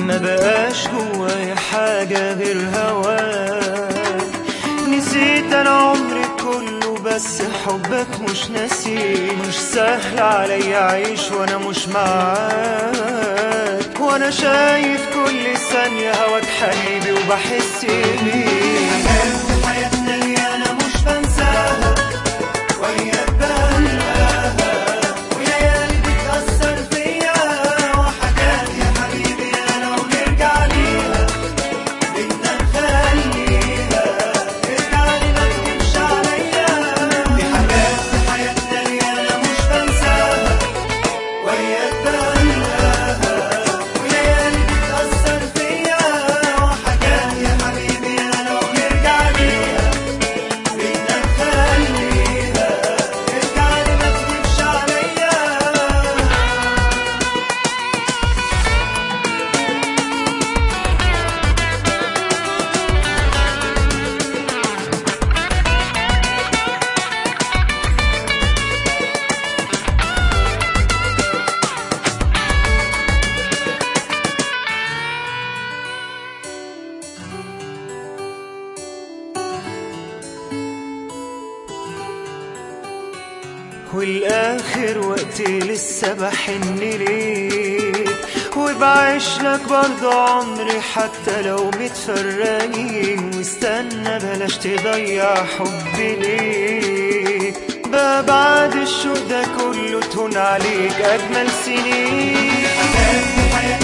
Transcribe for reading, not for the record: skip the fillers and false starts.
ما بقاش جوايا حاجة غير هواك. نسيت انا عمري كله بس حبك مش ناسي. مش سهل عليا اعيش وانا مش معاك، وانا شايف كل ثانية هواك حبيبي وبحس بيه. حاجات في حياتنا اللي انا مش بنساها وياك بنلاقيها، وليالي بتأثر فيا، وحاجات يا حبيبي انا ونرجع ليها بدنا نخليها. ارجع لي ما تغيبش عليا، دي حاجات في حياتنا اللي انا مش بنساها وياك بنلاقيها، وليالي بتأثر فيا، وحاجات يا حبيبي انا ونرجع ليها بدنا نخليها. ارجع لي ما تغيبش عليا. والاخر وقتي لسه بحن ليك، وبعيش لك برضه عمري حتى لو متفرقين. واستنى بلاش تضيع حبي ليك، بقى بعد الشوق ده كله تهون عليك اجمل سنين.